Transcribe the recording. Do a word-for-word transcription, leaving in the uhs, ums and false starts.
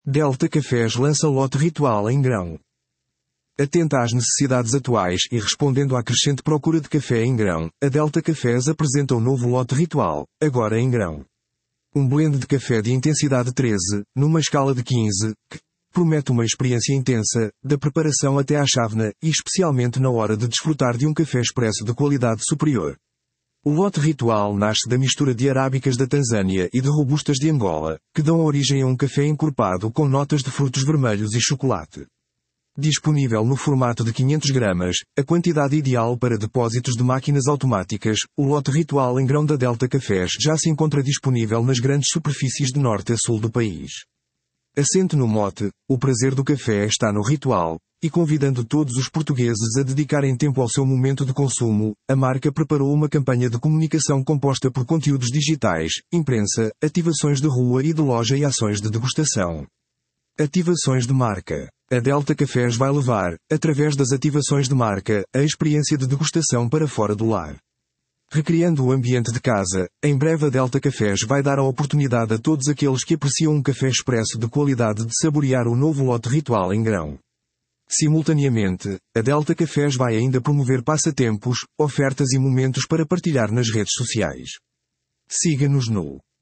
Delta Cafés lança lote ritual em grão. Atenta às necessidades atuais e respondendo à crescente procura de café em grão, a Delta Cafés apresenta o novo lote ritual, agora em grão. Um blend de café de intensidade treze, numa escala de quinze, que promete uma experiência intensa, da preparação até à chávena, e especialmente na hora de desfrutar de um café expresso de qualidade superior. O lote ritual nasce da mistura de arábicas da Tanzânia e de robustas de Angola, que dão origem a um café encorpado com notas de frutos vermelhos e chocolate. Disponível no formato de quinhentos gramas, a quantidade ideal para depósitos de máquinas automáticas, o lote ritual em grão da Delta Cafés já se encontra disponível nas grandes superfícies de norte a sul do país. Assente no mote, o prazer do café está no ritual, e convidando todos os portugueses a dedicarem tempo ao seu momento de consumo, a marca preparou uma campanha de comunicação composta por conteúdos digitais, imprensa, ativações de rua e de loja e ações de degustação. Ativações de marca. A Delta Cafés vai levar, através das ativações de marca, a experiência de degustação para fora do lar. Recriando o ambiente de casa, em breve a Delta Cafés vai dar a oportunidade a todos aqueles que apreciam um café expresso de qualidade de saborear o novo lote ritual em grão. Simultaneamente, a Delta Cafés vai ainda promover passatempos, ofertas e momentos para partilhar nas redes sociais. Siga-nos no